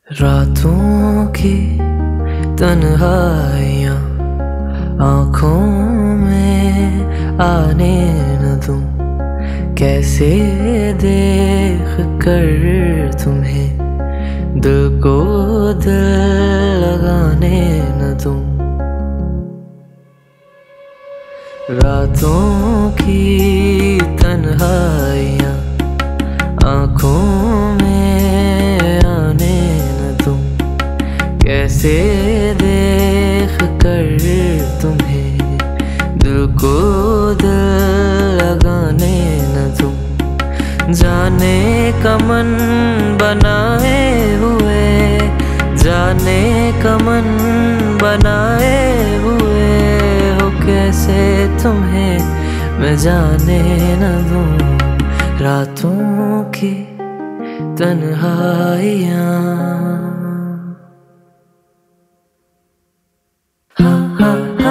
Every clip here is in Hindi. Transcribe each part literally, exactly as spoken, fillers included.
रातों की तन्हाइयाँ आँखों में आने न दूँ, कैसे देख कर तुम्हें दिल को दिल लगाने न दूँ। रातों की तन्हाइयाँ आँखों में आने न दूँ, कैसे देख कर तुम्हें दिल को दिल लगाने न दूँ। जाने का मन बनाए हुए, जाने का मन बनाए हुए हो, कैसे तुम्हें मैं जाने न दूँ। रातों की तन्हाइयाँ। हाँ हाँ हाँ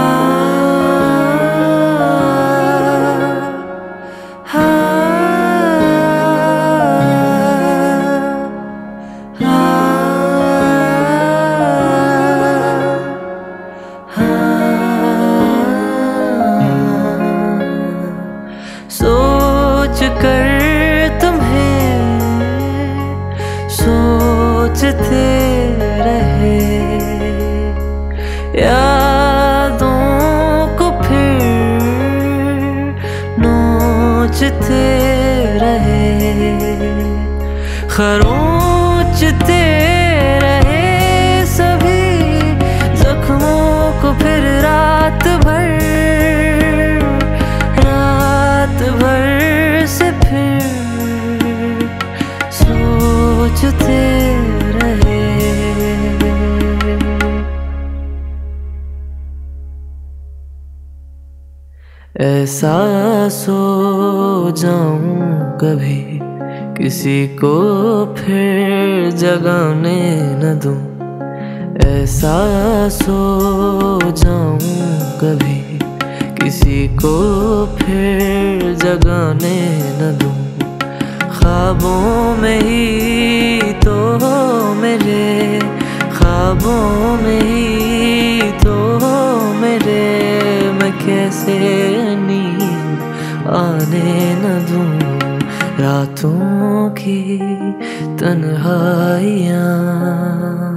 सोच कर तुम्हें सोचते रहे, यादों को फिर नोचते रहे, खरोंचते रहे सभी जख्मों को फिर रात भर, रात भर से फिर सोचते रहे। ऐसा सो जाऊं कभी किसी को फिर जगाने न दूं, ऐसा सो जाऊं कभी किसी को फिर जगाने न दूं। ख्वाबों में ही तो मेरे, ख्वाबों में ही तो मेरे, मैं कैसे नींद आने न दूं। रातों की तन्हाइयाँ।